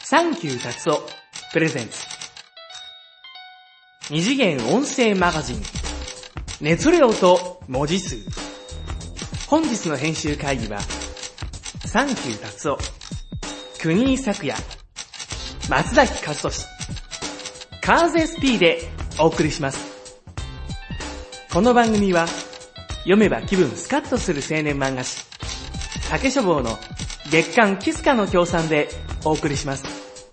サンキュー達夫プレゼンツ二次元音声マガジン熱量と文字数。本日の編集会議はサンキュー達夫、国井咲也、松崎和俊、カーズ SP でお送りします。この番組は読めば気分スカッとする青年漫画誌竹書房の月刊キスカの協賛でお送りします。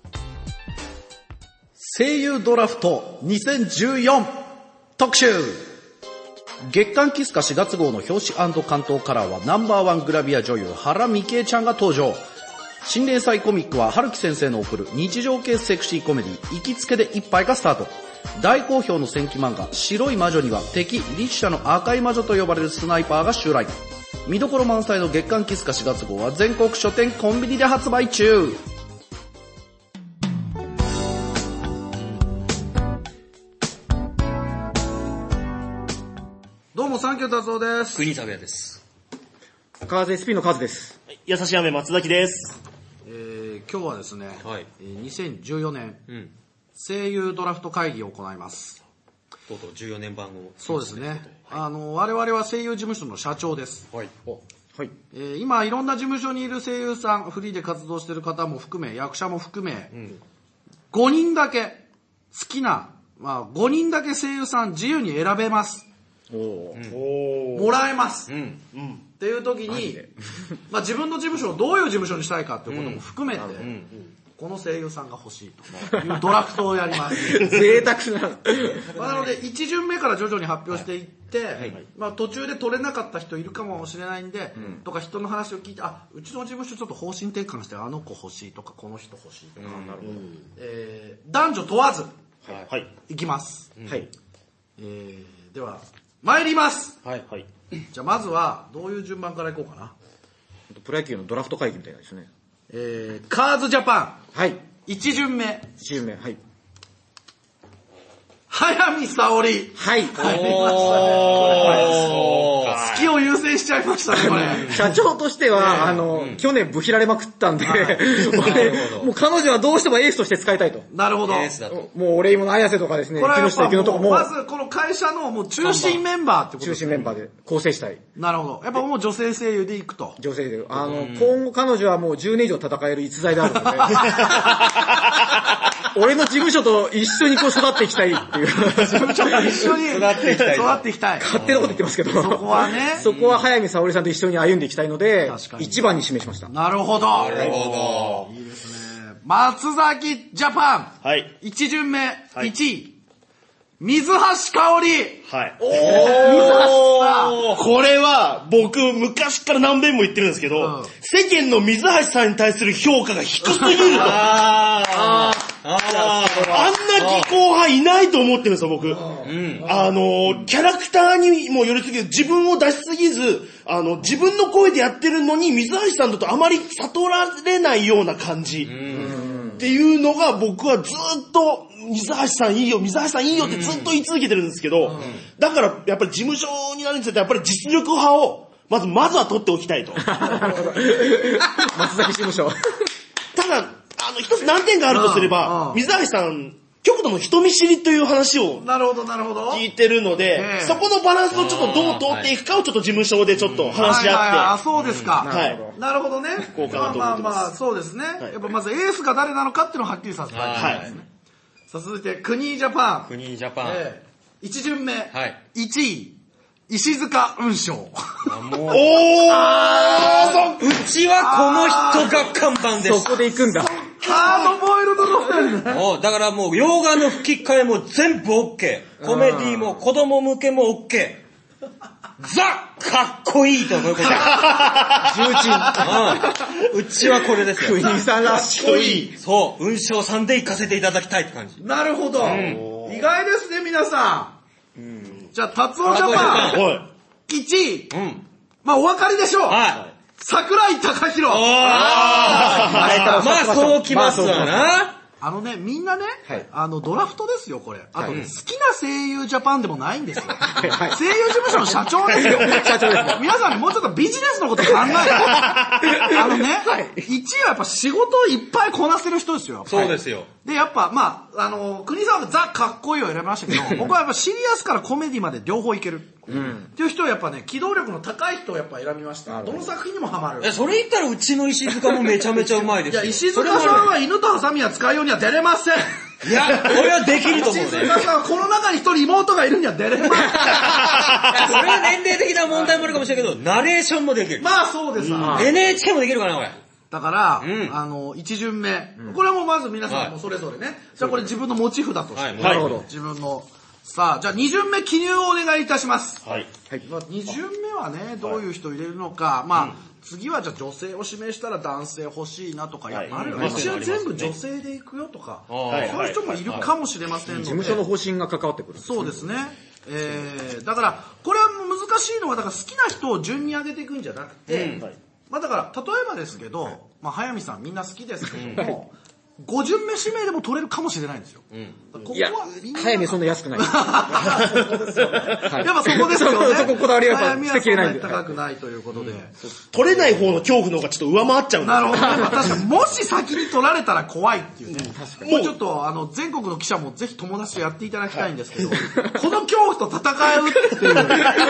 声優ドラフト2014特集。月刊キスカ4月号の表紙&関東カラーはナンバーワングラビア女優原美恵ちゃんが登場。新連載コミックは春樹先生の送る日常系セクシーコメディ行きつけで一杯がスタート。大好評の戦記漫画白い魔女には敵リシュシャの赤い魔女と呼ばれるスナイパーが襲来。見どころ満載の月刊キスカ4月号は全国書店コンビニで発売中。どうもサンキュー達夫です。 国井拓也です。 カーズ SP のカズです。 優しい雨松崎です。 今日はですね、 はい、 2014年、声優ドラフト会議を行います。 とうとう14年番号。 そうですね。はい、我々は声優事務所の社長です。 はい。 はい。今いろんな事務所にいる声優さん、フリーで活動している方も含め、役者も含め、5人だけ好きな、5人だけ声優さん自由に選べます。もらえます。っていう時に、自分の事務所をどういう事務所にしたいかっていうことも含めて、この声優さんが欲しいというドラフトをやります。 贅沢な。 なので1巡目から徐々に発表していって、途中で取れなかった人いるかもしれないんで、とか人の話を聞いて、うちの事務所ちょっと方針転換してあの子欲しいとかこの人欲しいとか、男女問わず、いきます。では参ります。じゃあまずはどういう順番からいこうかな。 プロ野球のドラフト会議みたいなですね。 カーズジャパン。 はい。 1巡目。 1巡目。はい。 早見沙織。 はい。 入りましたね。好きを優先しちゃいましたね、これ。 社長としては、去年ブヒられまくったんで、もう彼女はどうしてもエースとして使いたいと。 なるほど。 もう俺今の綾瀬とかですね、 これは木下ゆきのとかも。 まずこの会社のもう中心メンバーってことですね。 中心メンバーで構成したい。 なるほど。やっぱもう女性声優でいくと。 女性で。今後彼女はもう10年以上戦える逸材であるので、俺の事務所と一緒にこう育っていきたいっていう。 事務所と一緒に育っていきたい。 勝手なこと言ってますけど。 そこはね。 そこは早見沙織さんと一緒に歩んでいきたいので、1番に指名しました。 なるほど。いいですね。松崎ジャパン。 はい。 1巡目、1位。水橋かおり。 はい。 水橋さん。 これは僕昔から何遍も言ってるんですけど、世間の水橋さんに対する評価が低すぎると。あんな技巧派いないと思ってるんですよ、僕。キャラクターにもよりすぎず、自分を出しすぎず、自分の声でやってるのに、水橋さんだとあまり悟られないような感じ。っていうのが僕はずっと、水橋さんいいよ、水橋さんいいよってずっと言い続けてるんですけど、だからやっぱり事務所になるにつれてやっぱり実力派を、まずは取っておきたいと。 松崎事務所。 ただ、一つ難点があるとすれば、水橋さん、極度の人見知りという話を聞いてるので、そこのバランスをちょっとどう通っていくかをちょっと事務所でちょっと話し合って。 そうですか。なるほどね。そうですね。やっぱまずエースが誰なのかっていうのをはっきりさせたいですね。さあ続いて、国井ジャパン。 国井ジャパン。 1巡目、1位、石塚雲翔。 うちはこの人が看板です。 そこで行くんだ。 ハードボイルド路線ね。 だからもう洋画の吹き替えも全部 OK。コメディも子供向けも OK。ザ・かっこいいとこういうこと。重鎮。うちはこれですよ。 国井さんらしい。 そう、雲翔さんで行かせていただきたいって感じ。 なるほど。意外ですね、皆さん。じゃあ、達夫ジャパン。1位。お分かりでしょう。桜井貴宏。 まあそうきますわな。 みんなね、ドラフトですよ、これ。あと、好きな声優ジャパンでもないんですよ。声優事務所の社長ですよ。社長です。皆さんね、もうちょっとビジネスのこと考えて。1位はやっぱ仕事をいっぱいこなせる人ですよ。 そうですよ。 で、やっぱ、国さんはザ・かっこいいを選びましたけど、僕はやっぱシリアスからコメディまで両方いける。っていう人はやっぱね、機動力の高い人をやっぱ選びました。どの作品にもハマる。 それ言ったらうちの石塚もめちゃめちゃうまいですよ。 いや、石塚さんは犬とハサミは使うようには出れません。 いや、俺はできると思うね。 石塚さんはこの中に一人妹がいるには出れません。 それは年齢的な問題もあるかもしれないけど、ナレーションもできる。 まあそうです。 NHK もできるかな、これ。 だから、一巡目。これはもうまず皆さんもそれぞれね。じゃあこれ自分の持ち札として。 なるほど。 自分の。さあ、じゃあ2巡目記入をお願いいたします。 はい。 2巡目はね、どういう人入れるのか。次はじゃあ女性を指名したら男性欲しいなとか、あるよね。一応全部女性で行くよとか。そういう人もいるかもしれませんので。 事務所の方針が関わってくる。 そうですね。だから、これは難しいのは、だから好きな人を順に上げていくんじゃなくて、だから、例えばですけど、早見さんみんな好きですけども、5巡目指名でも取れるかもしれないんですよ。 いや、早見そんな安くない。 そうですよね。やっぱそこですよね。 そここだわりはやっぱ捨てきれないんで。 高くないということで。 取れない方の恐怖の方がちょっと上回っちゃうんですよ。 なるほど。確かに、もし先に取られたら怖いっていうね。もうちょっと、全国の記者もぜひ友達とやっていただきたいんですけど、この恐怖と戦うっていう。いや、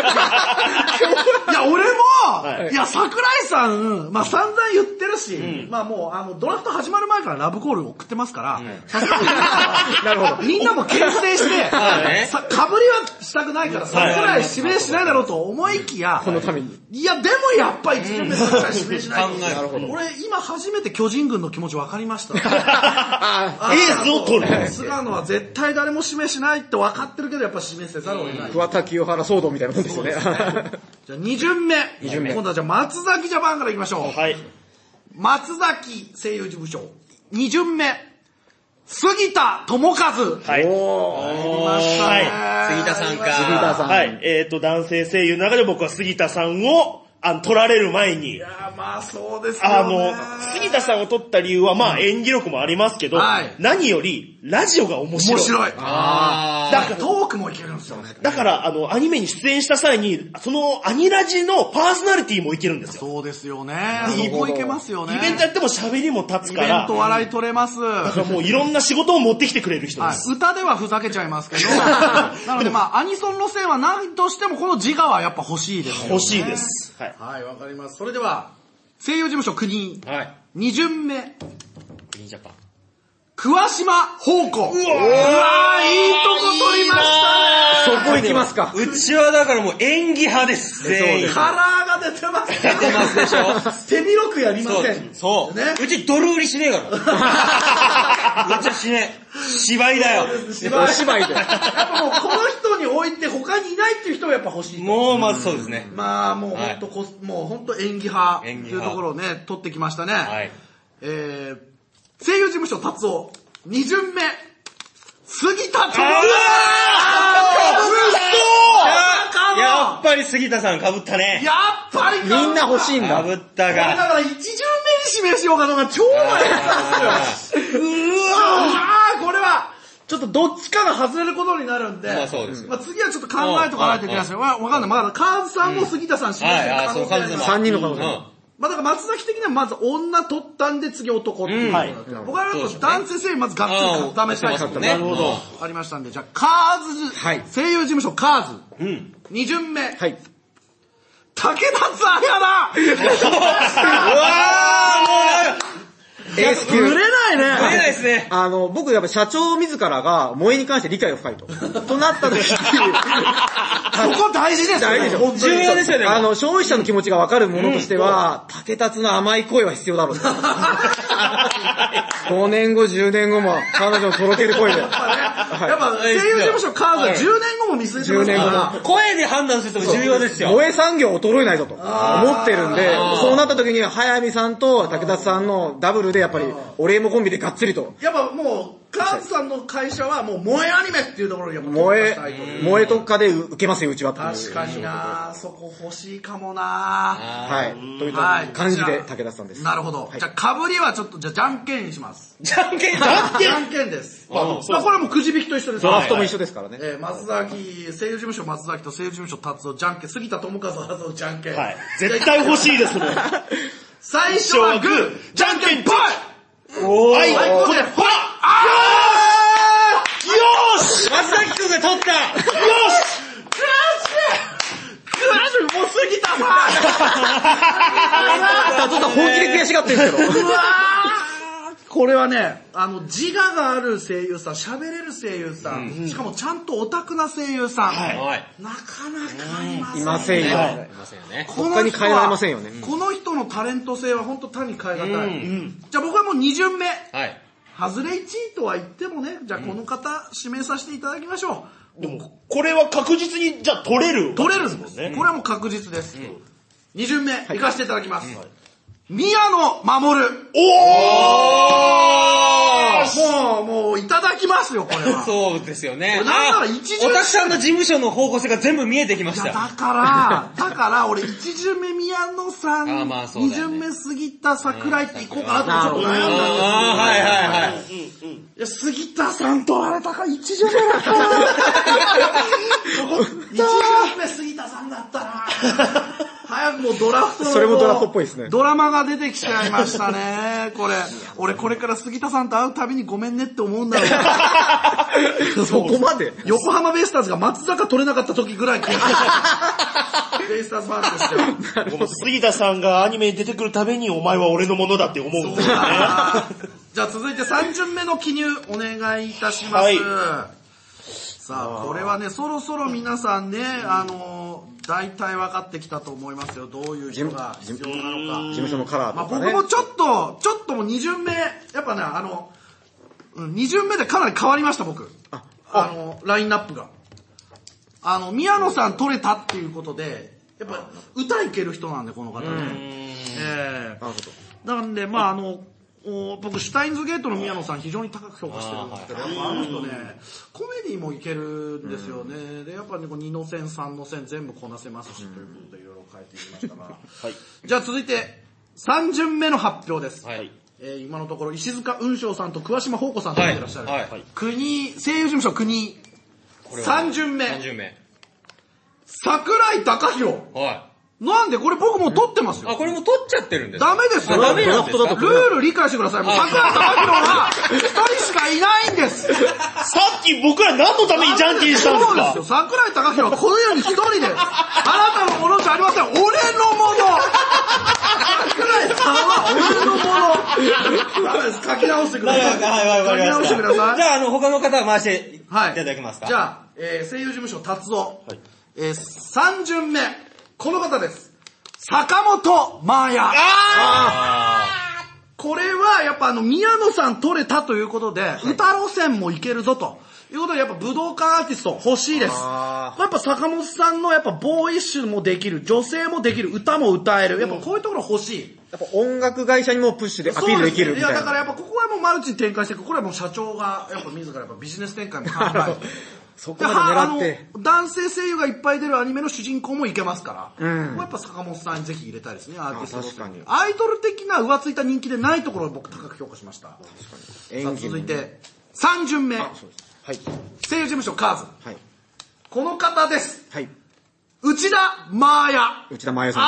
俺も、いや、桜井さん、散々言ってるし、もう、ドラフト始まる前からラブコール送ってますから、なるほど。みんなも牽制して、かぶりはしたくないから、桜井指名しないだろうと思いきや、 このために。 いや、でもやっぱり1巡目桜井指名しないと。俺、今初めて巨人軍の気持ち分かりました。エースを取る。 菅野は絶対誰も指名しないって分かってるけど、やっぱ指名せざるを得ない。 桑田清原騒動みたいなもんですよね。 じゃあ2巡目。今度はじゃあ松崎ジャパンからいきましょう。 はい。 松崎声優事務所。2巡目。杉田智和。はい。 おー。 いましたね。 杉田さんか。 杉田さん。 はい。男性声優の中で僕は杉田さんを、取られる前に。 いやそうですよね。 杉田さんを取った理由は演技力もありますけど、何より、ラジオが面白い。 面白い。 だからトークもいけるんですよね。 だから、アニメに出演した際に、そのアニラジのパーソナリティもいけるんですよ。 そうですよね。そこいけますよね。 イベントやっても喋りも立つから。 イベント笑い取れます。 だからもういろんな仕事を持ってきてくれる人です。 歌ではふざけちゃいますけど、なのでアニソン路線は何としてもこの自我はやっぱ欲しいですよね。 欲しいです。 はい、わかります。それでは、声優事務所国。2巡目。 国ジャパン。 桑島宝子。うわー、いいとこ取りましたね。 そこ行きますか。 うちはだからもう演技派です、全員。 カラーが出てますね。 出てますでしょ。 手広くやりません。 そう。ね。うちドル売りしねえから。うちはしねえ。芝居だよ。 芝居で。 やっぱもうこの人に置いて他にいないっていう人がやっぱ欲しい。 もうまずそうですね。 もうほんと演技派っていうところをね、取ってきましたね。はい。声優事務所達夫、2巡目、杉田智和。 やっぱり杉田さん被ったね。 やっぱりみんな欲しいんだ。 被ったが。 だから1巡目に指名しようかどうか超迷ったんですよ。これは、ちょっとどっちかが外れることになるんで、 そうです。 次はちょっと考えとかないといけないですよ。わかんない。まだカーズさんも杉田さん指名してる可能性が 3人の可能性。 だから松崎的にはまず女取ったんで次男っていう。僕は男性声優まずガッツリ試したいからね。なるほど。ありましたんで、じゃあカーズ、声優事務所カーズ。2巡目。竹田津彩だ。 うわーエース級。 売れないね。 売れないですね。 僕やっぱ社長自らが萌えに関して理解が深いと。となった時に、そこ大事ですよね。 重要ですよね。 消費者の気持ちがわかるものとしては、竹達の甘い声は必要だろうと。5年後、10年後も彼女のとろける声で。やっぱ声優事務所カーズは10年後も見据えてますから。 声で判断すると重要ですよ。 萌え産業衰えないぞと思ってるんで、そうなった時に早見さんと竹達さんのダブルでやっぱりお礼もコンビでがっつりと。 やっぱもうカーズさんの会社はもう萌えアニメっていうところにやっぱ萌え特化で受けますよ、うちは。 確かになそこ欲しいかもなはい。といった感じで武田さんです。 なるほど。じゃあ、被りはちょっと、じゃんけんにします。 じゃんけんじゃんけんです。まあ、これはもうくじ引きと一緒です。 ドラフトも一緒ですからね。 松崎、声優事務所松崎と声優事務所達夫、じゃんけん、杉田智和はじゃんけん。 はい。絶対欲しいですもん。 最初はグー、じゃんけんぽいはい、ここで、ほらよーし松崎くんが取ったよしもう杉田さんちょっと本気で悔しがってるんですけど。 うわこれはね、自我がある声優さん、喋れる声優さん、しかもちゃんとオタクな声優さん、なかなかいませんよ。 いませんよね。他に変えられませんよね。 この人のタレント性は本当他に変え難い。じゃあ僕はもう2巡目。外れ1位とは言ってもね、じゃあこの方指名させていただきましょう。 でも、これは確実に、じゃあ取れるんですね。これはもう確実です。2巡目、行かせていただきます。宮野真守。もういただきますよ、これは。 そうですよね。 なんなら一巡目。おたくさんの事務所の方向性が全部見えてきました。 だから俺1巡目宮野さん、2巡目杉田桜井っていこうかなとちょっと悩んだんですよ。いや、杉田さん取られたから1巡目だったな。1巡目杉田さんだったな。早くもうドラフトのそれもドラフトっぽいですね。 ドラマが出てきちゃいましたね。これ、俺これから杉田さんと会うたびにごめんねって思うんだろう。 そこまで横浜ベイスターズが松坂取れなかった時ぐらいベイスターズファンとしては。 杉田さんがアニメに出てくるたびにお前は俺のものだって思うんですよね。 じゃあ続いて3巡目の記入お願いいたします。さあ、これはね、そろそろ皆さんね、大体分かってきたと思いますよ。どういう人が必要なのか。 事務所のカラーとかね。 僕もちょっともう2巡目、やっぱね、2巡目でかなり変わりました、僕。ラインナップが。宮野さん取れたっていうことで、やっぱ歌いける人なんで、この方ね。なるほど。なんで、まあ僕、シュタインズゲートの宮野さん非常に高く評価してるんですけど、やっぱ人ね、コメディもいけるんですよね。で、やっぱね、2の線、3の線全部こなせますし、ということでいろいろ変えてみましたが。じゃあ続いて、3巡目の発表です。今のところ、石塚雲翔さんと桑島宝子さんと出てらっしゃる。声優事務所国。3巡目。桜井貴弘。なんでこれ僕もう撮ってますよ。 これも撮っちゃってるんですか？ダメですよ。 ダメなんですか？ ルール理解してください。もう桜井貴弘は1人しかいないんです。 さっき僕ら何のためにじゃんけんしたんですか？ そうですよ。桜井貴弘はこの世に1人で、あなたのものじゃありません。俺のもの。桜井さんは俺のもの。ダメです。書き直してください。 書き直してください。 じゃあ、他の方は回していただけますか？ じゃあ、声優事務所達夫。3巡目。この方です。坂本真綾。これはやっぱ宮野さん取れたということで、歌路線もいけるぞということで、やっぱ武道館アーティスト欲しいです。やっぱ坂本さんのやっぱボーイッシュもできる、女性もできる、歌も歌える。やっぱこういうところ欲しい。 やっぱ音楽会社にもプッシュでアピールできるみたいな。 いやだからやっぱここはもうマルチに展開していく。これはもう社長がやっぱ自らやっぱビジネス展開も考えて。 そこまで狙って。 男性声優がいっぱい出るアニメの主人公もいけますから。やっぱ坂本さんにぜひ入れたいですね、アーティスト。確かに。アイドル的な浮ついた人気でないところを僕高く評価しました。確かに。さあ続いて、3巡目。声優事務所カーズ。この方です。内田真彩。 内田真彩さん。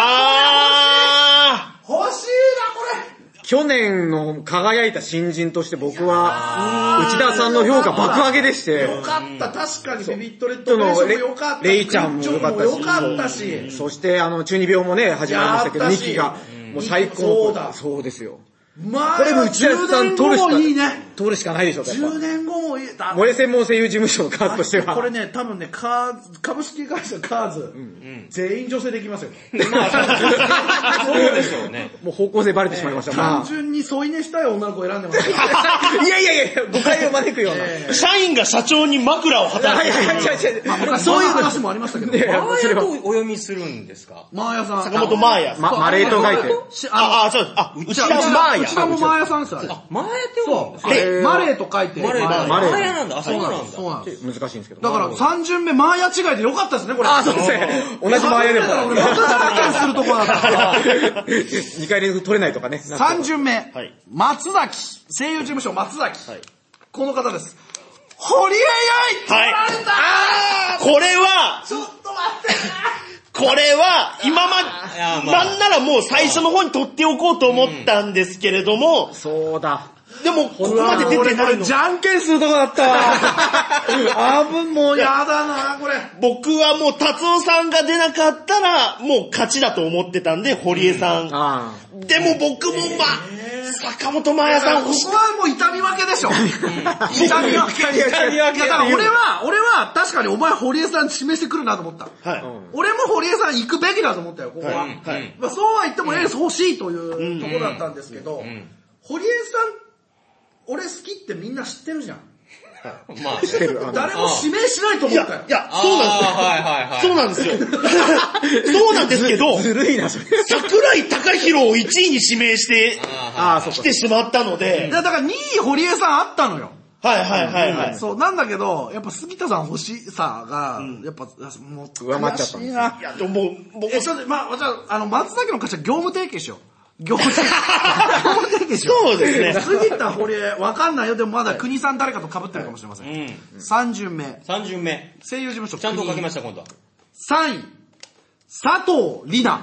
欲しいな、これ。 去年の輝いた新人として僕は、内田さんの評価爆上げでして。 よかった、確かにビビットレッドのレイちゃんもよかったし。そして中二病もね、始まりましたけど、2期が、もう最高。そうですよ。 まあ、 これも内田さん取るしかないでしょ、 10年後もいい。 萌え専門声優事務所のカーズとしては。 これね、多分ね、株式会社カーズ、全員女性できますよ。 そうでしょうね。 もう方向性バレてしまいました。 単純に添い寝したい女の子を選んでます。 いや、誤解を招くような。 社員が社長に枕を働いてる。そういう話もありましたけど。 マーヤとお読みするんですか？ マーヤさん。 坂本マーヤ。 マレーと書いて。 そう、内田マーヤ。 内田もマーヤさんですよ。 マーヤって読むんですか？ マレーと書いて。 マレーなんだ。 そうなんです。 難しいんですけど。 だから3巡目マーヤ違いでよかったですね、これ。 そうですね。同じマーヤでも。 俺またじゃんけんするとこだった。 2回連続取れないとかね。 3巡目。松崎。声優事務所松崎。この方です。堀江由衣取られたこれは、 ちょっと待ってこれは、なんならもう最初の方に取っておこうと思ったんですけれども、 そうだ。 でも、ここまで出てないの。 じゃんけんするとこだったわ。もうやだな、これ。 僕はもう達夫さんが出なかったら、もう勝ちだと思ってたんで、堀江さん。でも僕も坂本真綾さん欲しい。 ここはもう痛み分けでしょ。痛み分け。だから俺は確かにお前堀江さん指名してくるなと思った。俺も堀江さん行くべきだと思ったよ、ここは。そうは言ってもエース欲しいというところだったんですけど、堀江さん、俺好きってみんな知ってるじゃん。 まあ、知ってる。 誰も指名しないと思ったよ。 いや、そうなんですよ。そうなんですけど、 ずるいな、それ。 桜井貴弘を1位に指名して来てしまったので。 だから2位堀江さんあったのよ。 はい。 そう、なんだけど、やっぱ杉田さん欲しさが、やっぱ、もう、 上回っちゃったんです。 いや、でも僕、 ちょっと、じゃあ、松崎の会社業務提携しよう。業務提携しよう。 そうですね。 杉田堀江、わかんないよ。でもまだ国さん誰かと被ってるかもしれません。3巡目。 3巡目。 声優事務所。 ちゃんと書きました、今度は。 3位、佐藤里奈。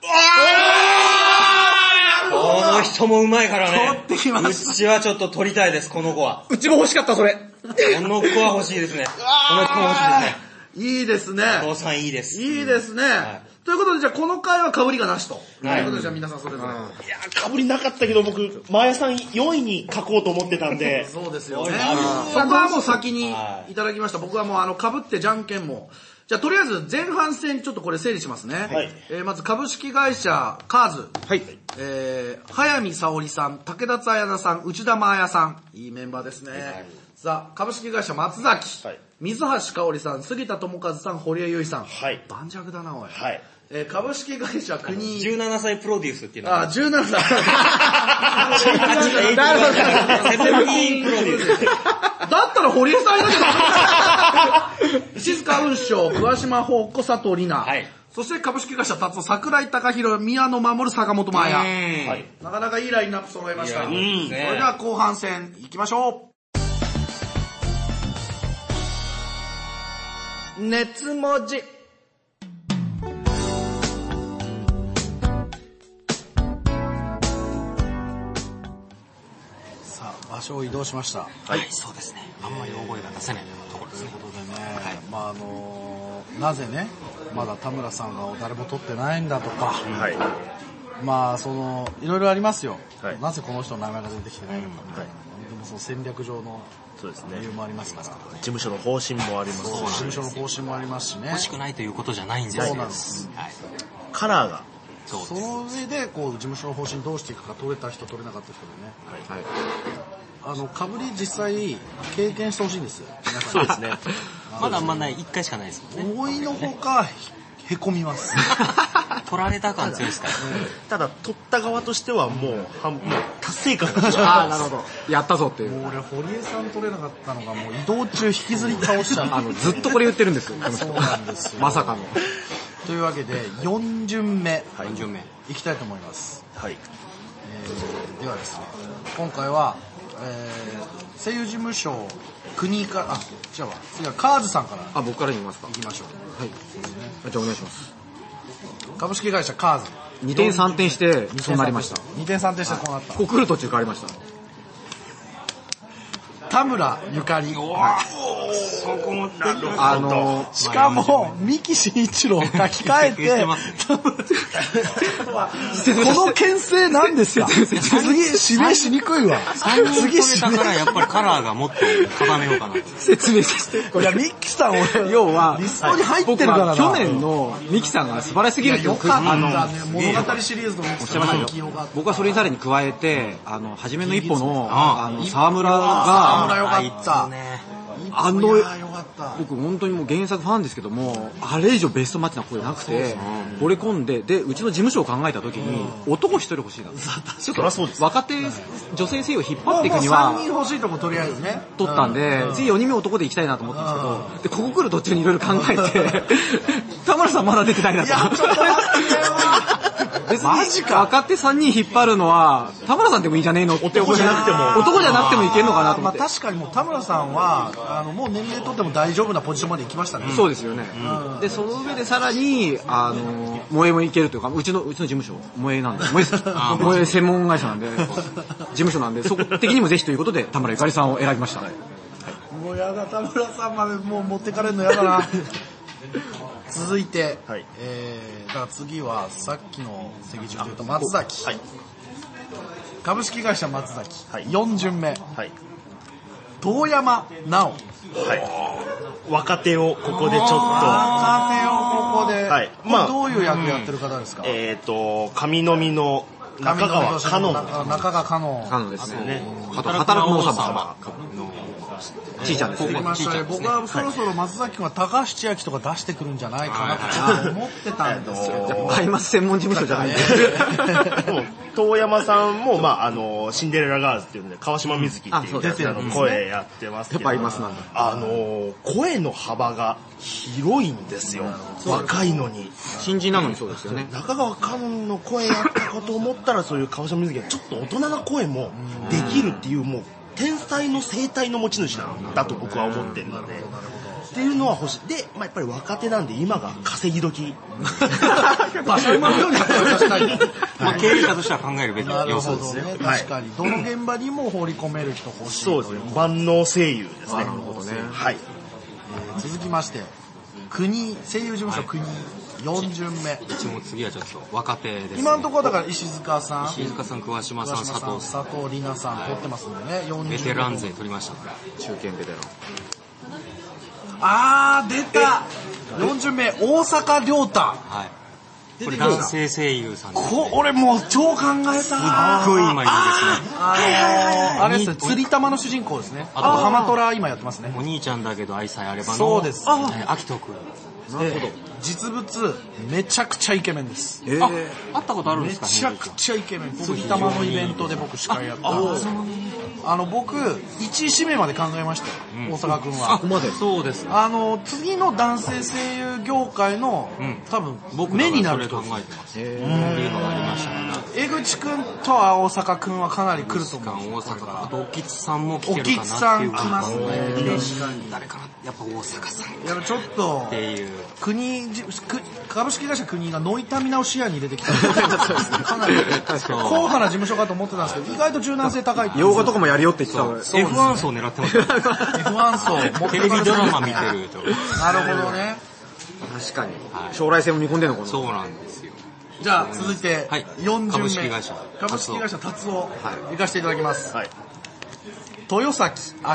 この人もうまいからね。 取ってきました。 うちはちょっと取りたいです、この子は。 うちも欲しかった、それ。 この子は欲しいですね。この子も欲しいですね。 いいですね。 お父さんいいです。 いいですね。ということで、じゃあこの回は被りがなしと。ということで、じゃあ皆さんそれぞれ。 いや、被りなかったけど僕、真綾さん4位に書こうと思ってたんで。 そうですよね。そこはもう先にいただきました。僕はもう被ってじゃんけんも。じゃあとりあえず前半戦ちょっとこれ整理しますね。まず株式会社カーズ。早見沙織さん、武田彩菜さん、内田真彩さん。いいメンバーですね。さあ、株式会社松崎。水橋かおりさん、杉田智和さん、堀江由衣さん。盤石だな、おい。株式会社国。 17歳プロデュースっていうのは。 17歳。 なるほど。17プロデュース。 だったら堀江さんいなきゃ石塚雲章、桑島宝子、佐藤里奈。そして株式会社達夫、桜井貴弘、宮野守、坂本真綾。なかなかいいラインナップ揃いました。それでは後半戦行きましょう。熱文字。さあ、場所を移動しました。 そうですね。あんまり大声が出せないところですね。 ということでね、なぜね、まだ田村さんが誰も取ってないんだとか、いろいろありますよ。なぜこの人の名前が出てきてないのかみたいな。でもその戦略上の理由もありますから。 事務所の方針もありますし。 事務所の方針もありますしね。 欲しくないということじゃないんですよ。 そうなんです。 カラーが。 その上で、事務所の方針どうしていくか、取れた人、取れなかった人でね。かぶり実際、経験してほしいんですよ。 そうですね。 まだあんまない、1回しかないですもんね。 思いのほか、へこみます。 取られた感強いですから。 ただ、取った側としてはもう達成感が。 なるほど。やったぞっていう。 もう俺、堀江さん取れなかったのが、もう移動中引きずり倒しちゃう。 ずっとこれ言ってるんですよ。 そうなんですよ。 まさかの。 というわけで、4巡目。 4巡目。 いきたいと思います。 はい。 ではですね、今回は、声優事務所、国から、違うわ。次はカーズさんから。 僕から言いますか。 行きましょう。はい。 じゃあお願いします。 株式会社カーズ。 2点3点して、そうなりました。 2点3点してこうなった。 ここ来る途中変わりました。 田村ゆかり。 そこもなるほど。 しかも、三木慎一郎を書き換えて、この牽制なんですか次、指名しにくいわ。 次指名からやっぱりカラーがもっと固めようかなと。 説明させて。 いや、ミキさん俺、 要は、 リストに入ってるからな。 去年のミキさんが素晴らしすぎるってよかったね。物語シリーズのミキさんが僕はそれにさらに加えて、初めの一歩の、沢村が、 よかった。 僕本当にもう原作ファンですけども、あれ以上ベストマッチな声なくて、惚れ込んで、で、うちの事務所を考えた時に、男一人欲しいな。ちょっと若手女性声優を引っ張っていくには、 3人欲しいとことりあえずね。 取ったんで、次4人目男で行きたいなと思ったんですけど、で、ここ来る途中にいろいろ考えて、田村さんまだ出てないなと。別に若手3人引っ張るのは田村さんでもいいんじゃねえのって男じゃなくても男じゃなくてもいけるのかなと思って。 確かにもう田村さんはもう年齢取っても大丈夫なポジションまで行きましたね。 そうですよね。でその上でさらに萌えもいけるというか、うちの事務所萌えなんで萌え専門会社なんで事務所なんで、そこ的にもぜひということで田村ゆかりさんを選びました。 もうやだ、田村さんまでもう持ってかれるのやだな。続いて、だから次はさっきの席順で言うと松崎、株式会社松崎、4巡目、遠山直、 若手をここでちょっと若手をここで、どういう役やってる方ですか？ 神の実の中川香音、 中川香音ですね。働く者様ちいちゃんですね。 僕はそろそろ松崎君は高橋千明とか出してくるんじゃないかなと思ってたんですよ。 アイマス専門事務所じゃないんで。 遠山さんもシンデレラガールズっていうので川島瑞希っていう声やってますけど、 やっぱアイマスなんだ。 声の幅が広いんですよ。若いのに。 新人なのにそうですよね。 中川香音の声やったかと思ったら、そういう川島瑞希がちょっと大人な声もできるっていう、もう天才の声帯の持ち主なんだと僕は思ってるので、っていうのは欲しい。で、やっぱり若手なんで今が稼ぎ時。 場所今のようにやったら確かに。 経営者としては考えるべき要素ですね。 確かに。どの現場にも放り込める人欲しい。 そうですね。万能声優ですね。 なるほどね。 はい。 続きまして、声優事務所国4巡目。 うちも次はちょっと若手ですね。 今のところだから石塚さん、 桑島さん、佐藤さん、 佐藤里奈さん取ってますんでね。40 ベテラン勢取りましたから。 中堅ベテラン。出た4巡目、大阪亮太。 これ男性声優さんです、ね。 俺もう超考えた。 すっごい今いいですね。 あれですね、釣り玉の主人公ですね。あとハマトラ今やってますね。 お兄ちゃんだけど愛さえあればの。 そうです。 秋人くん。 なるほど。実物めちゃくちゃイケメンです。 会ったことあるんですか？ めちゃくちゃイケメン。釣り玉のイベントで僕司会やったんです。僕1位指名まで考えましたよ、大阪くんは。 そうです。 次の男性声優業界の多分目になると考えてます。いうのがありましたね。 江口くんと大阪くんはかなり来ると思う。 大阪、あと沖津さんも来てるかなっていう。 沖津さん来ますね。 誰かな、やっぱ大阪さん。 いやちょっとっていう株式会社国がノイタミナを視野に入れてきたかなり硬派な事務所かと思ってたんですけど、意外と柔軟性高い。 洋画とかもやるよって言ってた。 F1 層狙ってます。 F1 層テレビドラマ見てると。 なるほどね。 確かに。将来性も見込んでるのかな。 そうなんですよ。 じゃあ続いて4巡目、 株式会社達夫行かせていただきます。豊崎明。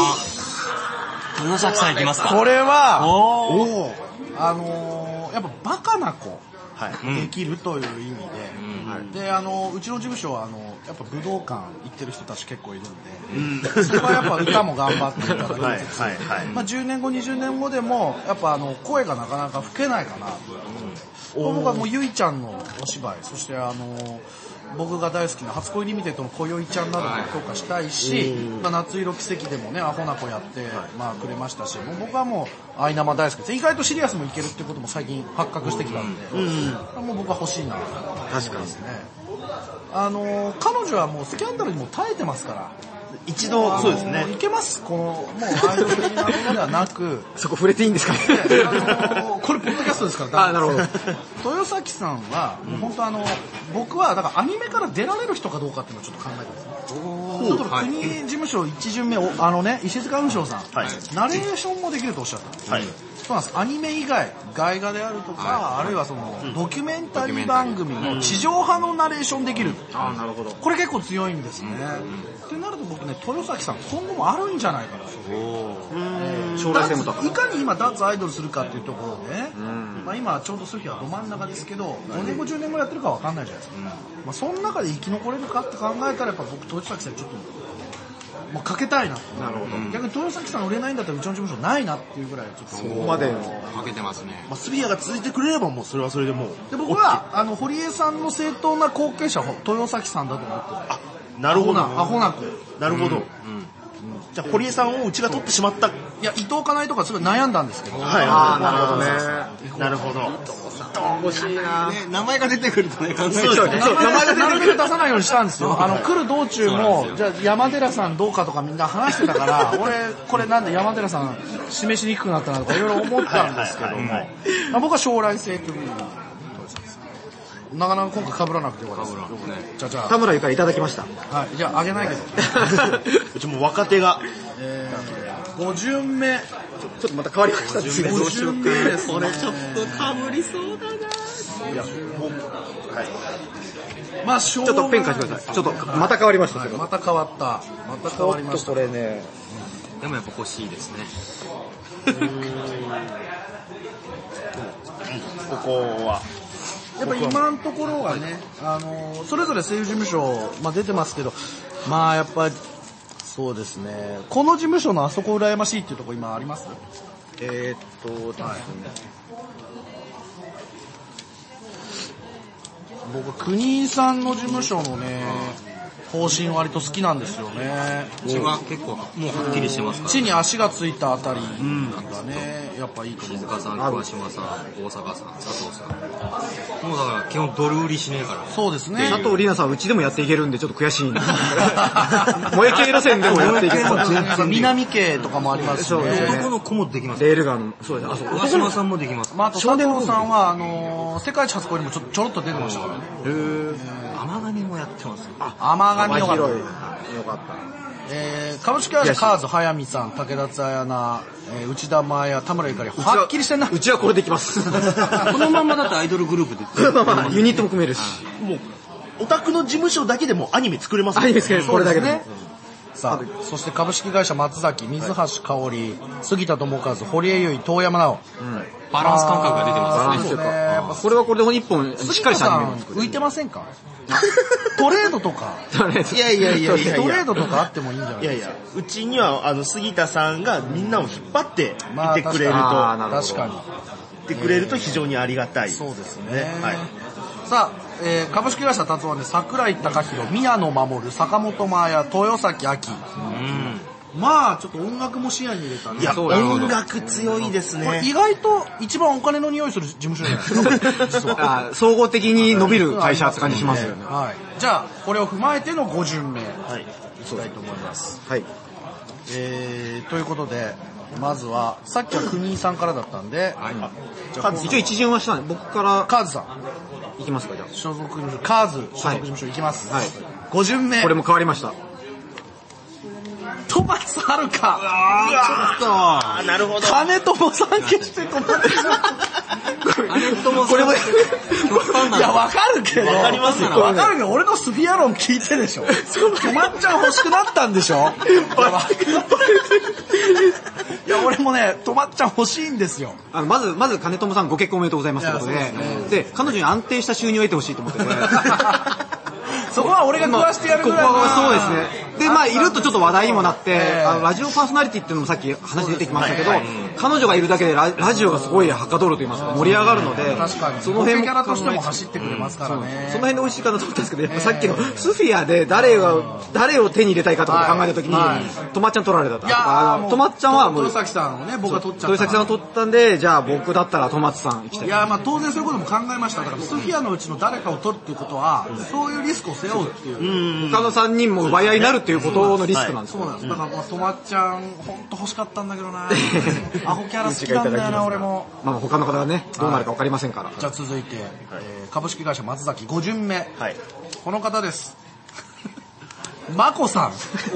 豊崎さん行きますか。 これはやっぱバカな子できるという意味で、でうちの事務所はやっぱ武道館行ってる人たち結構いるんで、そこはやっぱ歌も頑張っていただいて、10年後20年後でもやっぱ声がなかなか吹けないかなと。僕はもうゆいちゃんのお芝居、そして僕が大好きな初恋リミテッドのこよいちゃんなども評価したいし、夏色奇跡でもねアホな子やってくれましたし、もう僕はもうアイナマ大好きです。意外とシリアスもいけるってことも最近発覚してきたんで、もう僕は欲しいなと思いますね。彼女はもうスキャンダルにも耐えてますから。 一度そうですね。 いけます。もうアイドル的なものではなく、 そこ触れていいんですかね。 これポッドキャストですから。 なるほど。 豊崎さんはもう本当僕はだからアニメから出られる人かどうかっていうのをちょっと考えてますね。ちょっと国事務所1巡目石塚雲翔さん、ナレーションもできるとおっしゃった。そうなんです。アニメ以外、外画であるとか、あるいはドキュメンタリー番組の地上波のナレーションできる。 なるほど。 これ結構強いんですね。ってなると僕ね、豊崎さん今後もあるんじゃないかな。 将来性も高い。 いかに今脱アイドルするかっていうところでね、今ちょうどそういう日はど真ん中ですけど、5年後10年後やってるかわかんないじゃないですか。その中で生き残れるかって考えたらやっぱ僕豊崎さんちょっともうかけたいな。なるほど。逆に豊崎さん売れないんだったらうちの事務所ないなっていうぐらいちょっと。 そこまでかけてますね。 まあ、スフィアが続いてくれればもうそれはそれでもう。 で、僕は、堀江さんの正当な後継者は豊崎さんだと思ってる。 あ、なるほど。 アホなく。 なるほど。じゃあ、堀江さんをうちが取ってしまった。いや、伊藤かないとかすごい悩んだんですけど。 はい。 ああ、なるほどね。 なるほど。 欲しいな。 名前が出てくるとね、考えちゃう。 名前が出てくる出さないようにしたんですよ。来る道中も、じゃあ山寺さんどうかとかみんな話してたから、俺、これなんで山寺さん示しにくくなったなとかいろいろ思ったんですけども、僕は将来性という。なかなか今回被らなくてよかったです。じゃあ。 田村ゆかりいただきました。 はい。じゃあ、あげないけど。 うちも若手が。 5巡目。 ちょっとまた変わりました。 5巡目ですね。 これちょっと被りそうだな。 いや、もう、はい。 まあ、ちょちょっとペン貸してください。ちょっと、また変わりましたけど。 また変わった。また変わりました。 これね。 でもやっぱ欲しいですね。 ここは。 やっぱ今のところはね、それぞれ声優事務所、まあ出てますけど、まあやっぱり、そうですね、この事務所のあそこ羨ましいっていうところ今あります？僕、国井さんの事務所のね、方針割と好きなんですよね。 うちは結構もうはっきりしてますから。 地に足がついたあたりがね、やっぱいいと思う。 静香さん、桑島さん、大阪さん、佐藤さん。もうだから基本ドル売りしねえから。 そうですね。 佐藤里奈さんはうちでもやっていけるんでちょっと悔しいんです。萌え系路線でもやっていける。 南系とかもありますしね。 男の子もできます。 レールガン、そうですね。 桑島さんもできます。 まあ、あと佐藤さんは、世界一初恋にもちょろっと出てましたからね。 甘神もやってます。 甘神よかった。 よかった。 株式会社カーズ、早見さん、武田津彩奈、内田真彩、田村ゆかり、はっきりしてんな。 うちはこれできます。 このまんまだとアイドルグループで。 まあまあ、ユニットも組めるし。 もう、オタクの事務所だけでもアニメ作れますアニメ作れる、これだけでも。 さあ、そして株式会社松崎、水橋香織、杉田智和、堀江由衣、遠山奈緒。 バランス感覚が出てますね。 そうですね。やっぱこれはこれで一本しっかりしたアニメを作る。 浮いてませんか？トレードとか。 いやいやいやいやトレードとかあってもいいんじゃないですか。 いやいや、うちには、杉田さんがみんなを引っ張っていてくれると、 確かに。 いてくれると非常にありがたい。 そうですね。 はい。 さあ、株式会社達夫ね、桜井貴弘、宮野守、坂本真綾、豊崎明。まあ、ちょっと音楽も視野に入れたね。 いや、音楽強いですね。 意外と一番お金の匂いする事務所じゃないですか。実は。 総合的に伸びる会社って感じしますよね。 はい。じゃあ、これを踏まえての5巡目。はい。いきたいと思います。 はい。 ということで、まずは、さっきは国井さんからだったんで、 じゃあ一応一巡はしたんで、僕からカーズさん。 いきますか、じゃあ。 所属事務所、カーズ所属事務所いきます。はい。5巡目。 これも変わりました。 戸松遥。ちょっと、なるほど。 金友さん消して戸松金友さん。 これも、いや、わかるけど。 わかりますよ。 わかるけど、俺のスフィア論聞いてでしょ。戸松ちゃん欲しくなったんでしょ。いや、俺もね、戸松ちゃん欲しいんですよ。 まず金友さんご結婚おめでとうございますということで、で、彼女に安定した収入を得てほしいと思ってて。 そこは俺が食わしてやるぐらいの。 ここはそうですね。で、まあ、いるとちょっと話題にもなって、ラジオパーソナリティっていうのもさっき話出てきましたけど、彼女がいるだけでラジオがすごいはかどると言いますか、盛り上がるので、 確かに。 その辺もキャラとしても走ってくれますからね。 その辺で美味しいかなと思ったんですけど、やっぱさっきのスフィアで誰を手に入れたいかとか考えたときに、とまっちゃん取られたとか、とまっちゃんはもう、 豊崎さんをね、僕が取っちゃった。 豊崎さんを取ったんで、じゃあ僕だったらとまつさん行きたい。 いや、まあ当然そういうことも考えました。だからスフィアのうちの誰かを取るっていうことは、そういうリスクを背負うっていう。 他の3人も奪い合いになるっていうことのリスクなんですよ。 そうなんです。だからとまっちゃん、ほんと欲しかったんだけどな。アホキャラ好きなんだよな、俺も。 まあ他の方がね、どうなるか分かりませんから。 じゃあ続いて、株式会社松崎5巡目。この方です。まこさん。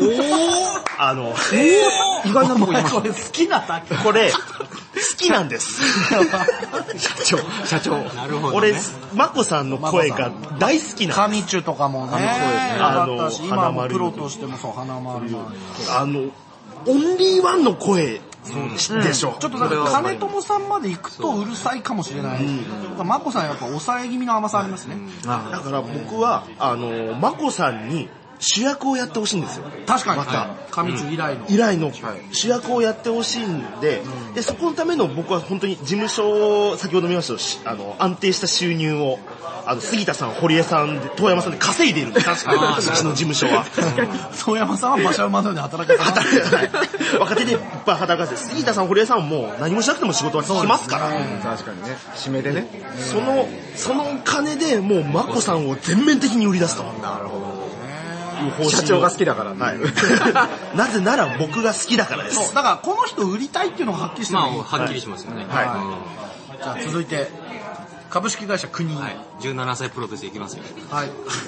意外なとこ言いました。 これ好きなだけ。 これ、好きなんです。 社長。 なるほど。 俺、まこさんの声が大好きなんです。 神中とかもね。あったし、今もプロとしてもそう、花丸の。 オンリーワンの声。でしょ。 ちょっとだから金友さんまで行くとうるさいかもしれない。まこさんやっぱ抑え気味の甘さありますね。 だから僕は、まこさんに主役をやってほしいんですよ。 確かに。 また。 上地以来の。 以来の主役をやってほしいんで、で、そこのための僕は本当に事務所、先ほど見ました安定した収入を、杉田さん、堀江さんで、遠山さんで稼いでいるんです。確かに。うちの事務所は。 遠山さんは馬車馬のように働かせて若手でいっぱい働かせて、杉田さん、堀江さんはもう何もしなくても仕事は来ますから。 確かにね。締めでね。 そのお金でもう、マコさんを全面的に売り出すと。 なるほど。 いう社長が好きだから。 はい。なぜなら僕が好きだからです。 そう、だからこの人売りたいっていうのがはっきりしてる。 まあ、はっきりしますよね。 はい。じゃあ続いて、株式会社国。 はい。17歳プロとしていきますよ。 はい。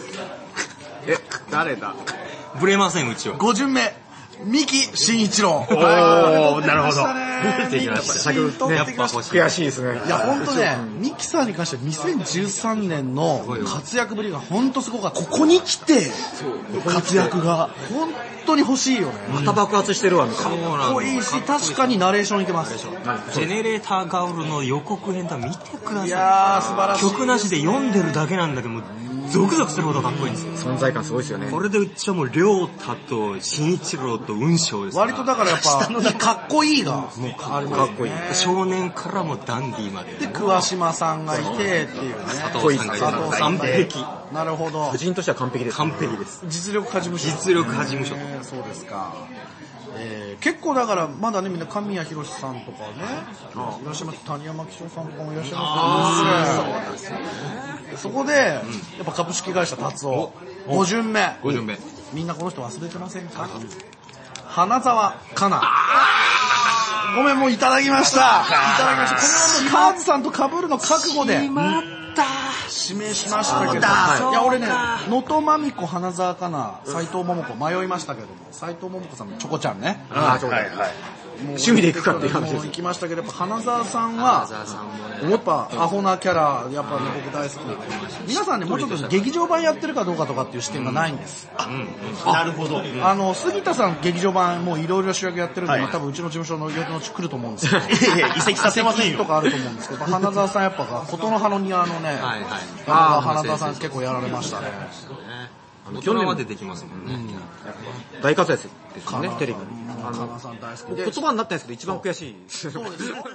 誰だ？ ブレません、うちは。 5巡目、三木慎一郎。 おー、なるほど。 出てきました。 先ほどね、やっぱ悔しいですね。 いや、ほんとね、ミキさんに関しては2013年の活躍ぶりがほんとすごかった。 ここに来て、活躍が。 ほんとに欲しいよね。 また爆発してるわ、みたいな。 かっこいいし、確かにナレーションいけます。 ジェネレーターガウルの予告編と見てください。 いやー、素晴らしい。 曲なしで読んでるだけなんだけど、もうゾクゾクするほどかっこいいんですよ。 存在感すごいですよね。 これでうちはもう、亮太と慎一郎と雲翔ですから。 割とだからやっぱ、かっこいいが、もうかっこいい。 少年からもダンディーまで。 で、桑島さんがいてっていうね。 佐藤さんがいて完璧。 なるほど。 夫人としては完璧です。 完璧です。 実力派事務所。 実力派事務所。 そうですか。結構だからまだねみんな神谷博さんとかねいらっしゃいます。谷山紀章さんとかもいらっしゃいますよね。そこでやっぱ株式会社達夫5巡目みんなこの人忘れてませんか？花澤香菜。ごめん、もういただきました。これはもうカーズさんと被るの覚悟で指名しましたけど、いや俺ね、能登まみこ、花澤香菜、斉藤桃子迷いましたけども、斉藤桃子さんのチョコちゃんね。 ああ、チョコちゃん。趣味で行くかっていう話です。 行きましたけど、やっぱ花澤さんは、やっぱアホなキャラ、やっぱね、僕大好きなので、皆さんね、もうちょっと劇場版やってるかどうかとかっていう視点がないんです。 なるほど。 杉田さん劇場版もういろいろ主役やってるんで、多分うちの事務所の予定のうち来ると思うんですけど、 移籍させませんよ。 とかあると思うんですけど、花澤さんやっぱ、琴の葉の庭のね、花澤さん結構やられましたね。 去年は出てきますもんね。 大活躍ですよね、テレビ。 花澤さん大好きで。 言葉になってないですけど、一番悔しい。 そうですね。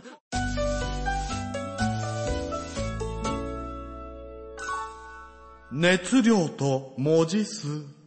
熱量と文字数。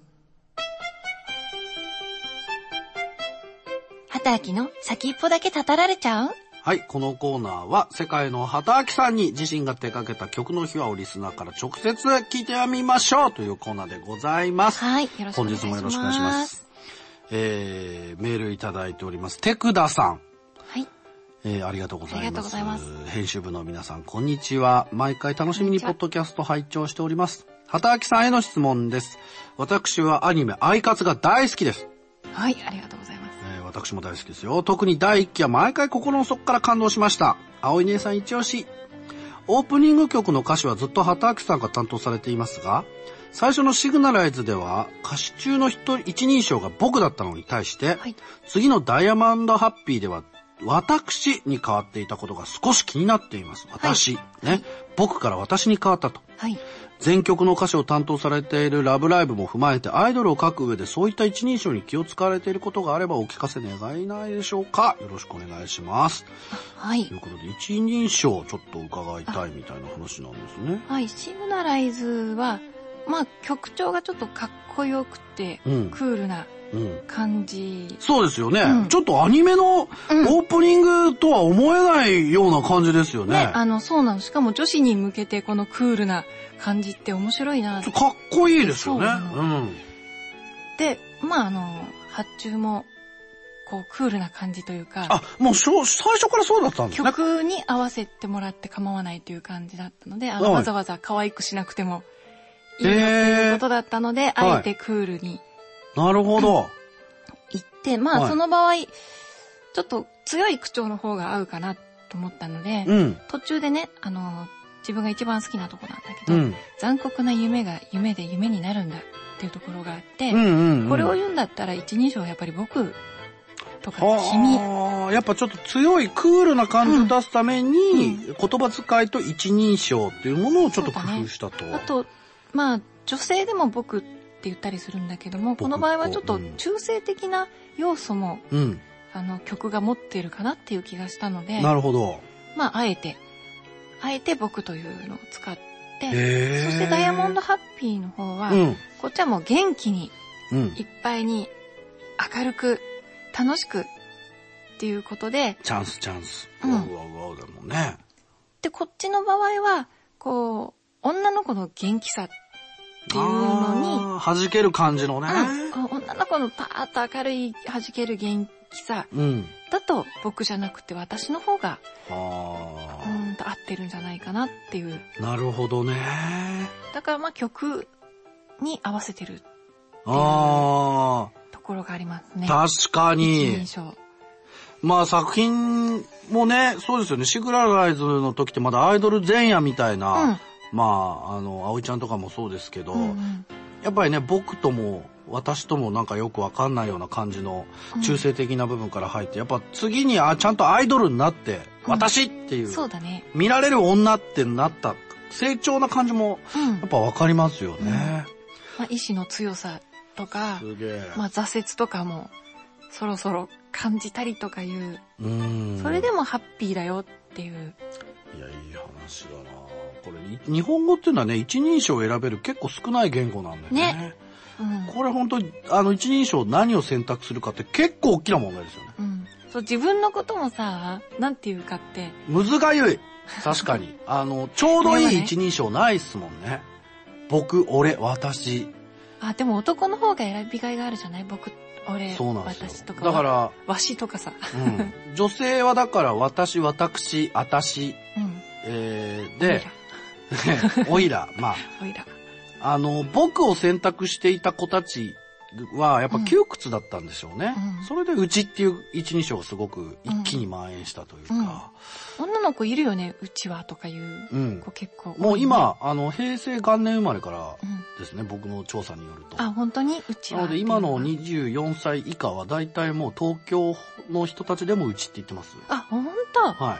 畑明の先一歩だけたたられちゃう？ はい、このコーナーは世界の畑明さんに自身が手掛けた曲の秘話をリスナーから直接聞いてみましょうというコーナーでございます。 はい、よろしくお願いします。 本日もよろしくお願いします。メールいただいております。テクダさん。 はい。 ありがとうございます。 ありがとうございます。 編集部の皆さん、こんにちは。毎回楽しみにポッドキャスト拝聴しております。畑明さんへの質問です。私はアニメアイカツが大好きです。 はい、ありがとうございます。 私も大好きですよ。特に第1期は毎回心の底から感動しました。葵姉さん一押し。オープニング曲の歌詞はずっと畑明さんが担当されていますが、最初のシグナライズでは歌詞中の一人称が僕だったのに対して、はい、次のダイヤモンドハッピーでは私に変わっていたことが少し気になっています。私、はい、ね、はい、僕から私に変わったと。はい、全曲の歌詞を担当されているラブライブも踏まえてアイドルを書く上でそういった一人称に気を使われていることがあればお聞かせ願えないでしょうか。よろしくお願いします。はい。ということで一人称をちょっと伺いたいみたいな話なんですね。 はい。シグナライズは、まあ曲調がちょっとかっこよくて、クールな感じ、 そうですよね、ちょっとアニメのオープニングとは思えないような感じですよね。 そうなの。しかも女子に向けてこのクールな感じって面白いな。 かっこいいですよね。 で、まあ発注もこうクールな感じというか。 あ、もう最初からそうだったんですね。 曲に合わせてもらって構わないという感じだったので、わざわざ可愛くしなくてもいいよということだったので、あえてクールに。 なるほど。 言って、まあその場合、ちょっと強い口調の方が合うかなと思ったので、途中でね、自分が一番好きなとこなんだけど、残酷な夢が夢で夢になるんだっていうところがあって、これを言うんだったら一人称やっぱり僕とか君。 やっぱちょっと強いクールな感じを出すために、言葉遣いと一人称っていうものをちょっと工夫したと。 あと、まあ女性でも僕言ったりするんだけども、この場合はちょっと中性的な要素も、曲が持っているかなっていう気がしたので、 なるほど。 まあ、あえて僕というのを使って、そしてダイヤモンドハッピーの方は、こっちはもう元気に、いっぱいに明るく、楽しくっていうことで、 チャンス。うわでもね。 で、こっちの場合は、こう、女の子の元気さっていうのに、 弾ける感じのね。 女の子のパーッと明るい弾ける元気さだと、僕じゃなくて私の方が、合ってるんじゃないかなっていう。なるほどね。だからまあ曲に合わせてるっていうところがありますね。 確かに。まあ作品もね、そうですよね。シグラライズの時ってまだアイドル前夜みたいな、まあ、葵ちゃんとかもそうですけど、やっぱりね、僕とも私ともなんかよくわかんないような感じの中性的な部分から入って、やっぱ次にちゃんとアイドルになって、私っていう、 そうだね。見られる女ってなった成長な感じもやっぱわかりますよね。 まあ、意志の強さとか、まあ、挫折とかもそろそろ感じたりとかいう、それでもハッピーだよっていう。 いや、いい話だな。これ日本語っていうのはね、一人称を選べる結構少ない言語なんだよね。これ本当に一人称何を選択するかって結構大きな問題ですよね。 そう自分のこともさ、なんていうかって。 むずがゆい。確かに。ちょうどいい一人称ないっすもんね。僕、俺、私。 でも男の方が選びがいがあるじゃない？僕、俺、私とか。 だから、 わしとかさ。 女性はだから私、私、あたし。で、おいら、まあ。 おいら。 僕を選択していた子たちはやっぱ窮屈だったんでしょうね。それでうちっていう一人称がすごく一気に蔓延したというか。 女の子いるよね、うちはとかいう子結構、 もう今、平成元年生まれからですね、僕の調査によると。 本当にうちは。 なので今の24歳以下は大体もう東京の人たちでもうちって言ってます。 本当？ はい。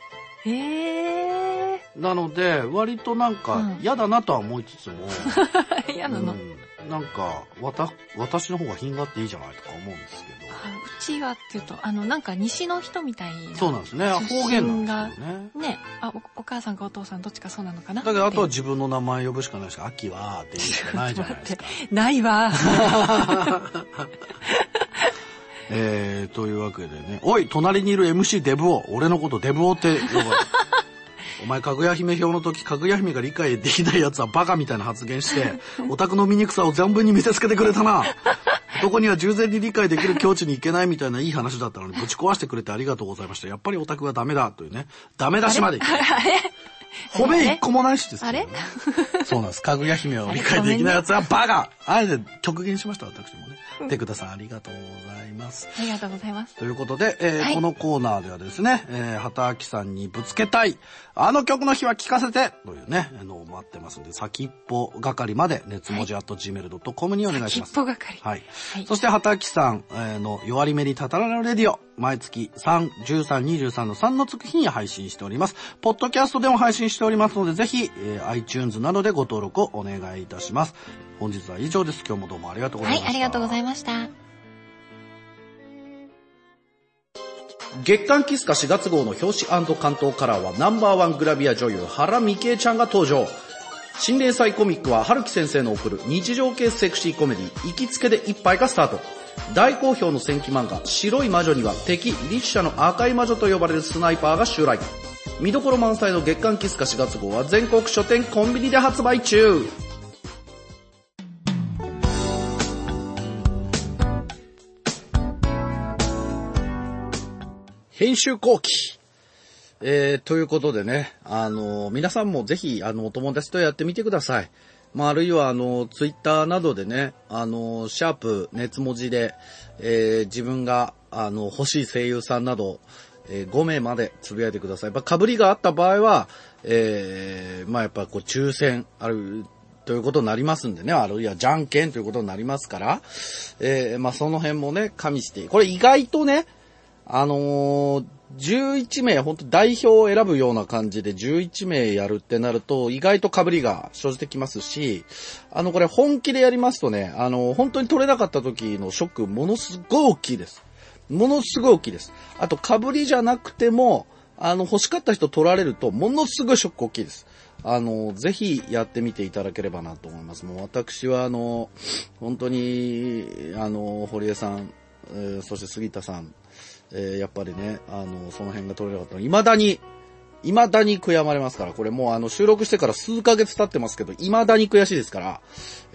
へー。 なので、割となんか嫌だなとは思いつつも。 嫌なの？ なんか、私の方が品があっていいじゃないとか思うんですけど。 うちはっていうと、なんか西の人みたいな。 そうなんですね。方言なんですよね。 ね。お母さんかお父さんどっちかそうなのかな。 だけどあとは自分の名前呼ぶしかないし、秋はって言うしかないじゃないですか。 ないわ。 というわけでね。おい、隣にいる MC デブオ。俺のことデブオって呼ばれる。お前、かぐや姫表の時、かぐや姫が理解できない奴はバカみたいな発言して、オタクの醜さを存分に見せつけてくれたな。男には従前に理解できる境地に行けないみたいないい話だったのに、ぶち壊してくれてありがとうございました。やっぱりオタクはダメだ、というね。ダメ出しまで。褒め一個もないしですけどね。そうなんです。かぐや姫を理解できない奴はバカ。あえて極限しました、私もね。テクダさんありがとうございます。 ありがとうございます。 ということで、このコーナーではですね、畑明さんにぶつけたい、あの曲の日は聴かせてというね、の待ってますんで、先っぽ係まで、熱文字@gmail.com にお願いします。 先っぽ係。 はい。そして畑明さんの弱り目にたたられるレディオ、毎月3、13、23の3のつく日に配信しております。ポッドキャストでも配信しておりますので、ぜひ、iTunes などでご登録をお願いいたします。本日は以上です。今日もどうもありがとうございました。 はい、ありがとうございました。 月刊キスカ4月号の表紙&関東カラーはナンバーワングラビア女優原美恵ちゃんが登場。新連載コミックは春樹先生の送る日常系セクシーコメディ行きつけで一杯がスタート。大好評の戦記漫画白い魔女には敵リッシャの赤い魔女と呼ばれるスナイパーが襲来。見どころ満載の月刊キスカ4月号は全国書店コンビニで発売中。編集後期。ということでね、皆さんもぜひ、お友達とやってみてください。まあ、あるいは、ツイッターなどでね、シャープ熱文字で、自分が、欲しい声優さんなど、5名までつぶやいてください。被りがあった場合は、まあ、やっぱこう、抽選ある、ということになりますんでね、あるいはじゃんけんということになりますから、まあ、その辺もね、加味して、これ意外とね、 11名、本当代表を選ぶような感じで11名やるってなると、意外と被りが生じてきますし、これ本気でやりますとね、本当に取れなかった時のショック、ものすごい大きいです。ものすごい大きいです。あと、被りじゃなくても、欲しかった人取られると、ものすごいショック大きいです。ぜひやってみていただければなと思います。もう私は本当に、堀江さん、そして杉田さん、やっぱりね、その辺が取れなかったの。未だに悔やまれますから、これもう収録してから数ヶ月経ってますけど、未だに悔しいですから、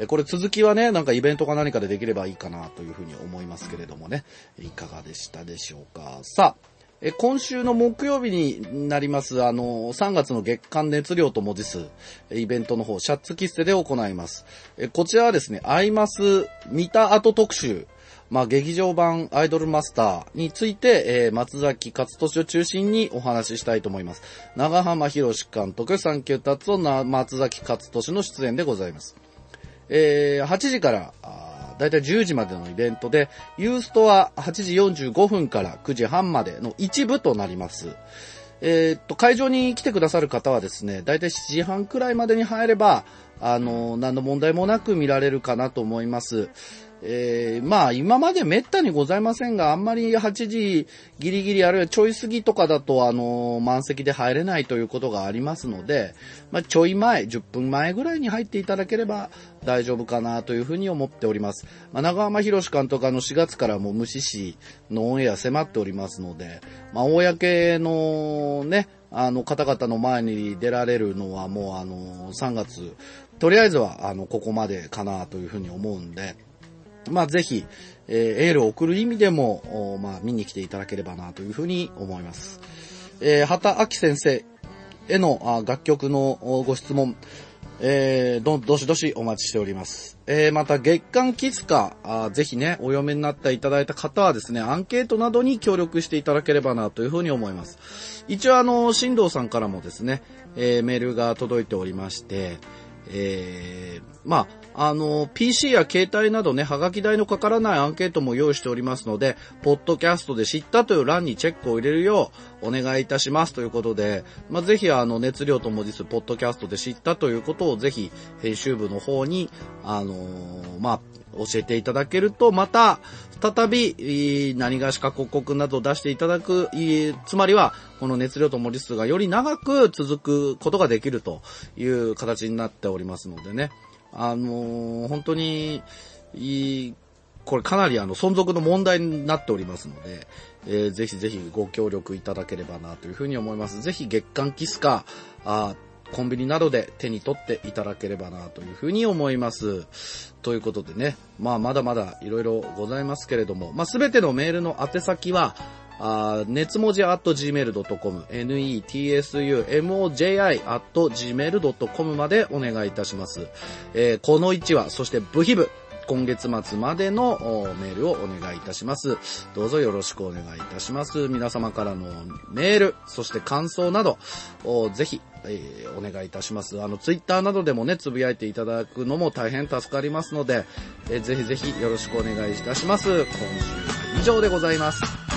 これ続きはね、なんかイベントか何かでできればいいかなというふうに思いますけれどもね、いかがでしたでしょうか。さあ、今週の木曜日になります、3月の月間熱量と文字数、イベントの方、シャツ喫茶で行います。こちらはですね、アイマス見た後特集、劇場版アイドルマスターについて、松崎勝利を中心にお話ししたいと思います。長浜博監督、サンキュータツオ松崎勝利の出演でございます。8時から、だいたい10時までのイベントで、ユーストは8時45分から9時半までの一部となります。会場に来てくださる方はですね、だいたい7時半くらいまでに入れば、何の問題もなく見られるかなと思います。今まで滅多にございませんが、あんまり8時ギリギリあるいはちょい過ぎとかだと満席で入れないということがありますので、ちょい前、10分前ぐらいに入っていただければ大丈夫かなというふうに思っております。長浜博監督4月からもう無視しのオンエア迫っておりますので、公のね、方々の前に出られるのはもう3月、とりあえずはここまでかなというふうに思うんで、ぜひ、エールを送る意味でも、見に来ていただければなというふうに思います。畑明先生への楽曲のご質問、どしどしお待ちしております。また月刊キスカ、ぜひね、お読みになっていただいた方はですね、アンケートなどに協力していただければなというふうに思います。一応新藤さんからもですね、メールが届いておりまして、PC や携帯などね、はがき代のかからないアンケートも用意しておりますので、ポッドキャストで知ったという欄にチェックを入れるようお願いいたしますということで、ぜひ熱量と文字数、ポッドキャストで知ったということをぜひ編集部の方に、教えていただけると、また、再び、何がしか広告などを出していただく、つまりは、この熱量と文字数がより長く続くことができるという形になっておりますのでね。本当に、これかなり存続の問題になっておりますので、ぜひぜひご協力いただければなというふうに思います。ぜひ月刊キスカ、コンビニなどで手に取っていただければなというふうに思います。ということでね、まだまだいろいろございますけれども、すべてのメールの宛先は、熱文字@gmail.com、netsumoji@gmail.com までお願いいたします。この1話、そして部費部、今月末までのメールをお願いいたします。どうぞよろしくお願いいたします。皆様からのメール、そして感想などをぜひ、お願いいたします。ツイッターなどでもね、つぶやいていただくのも大変助かりますので、ぜひぜひよろしくお願いいたします。今週は以上でございます。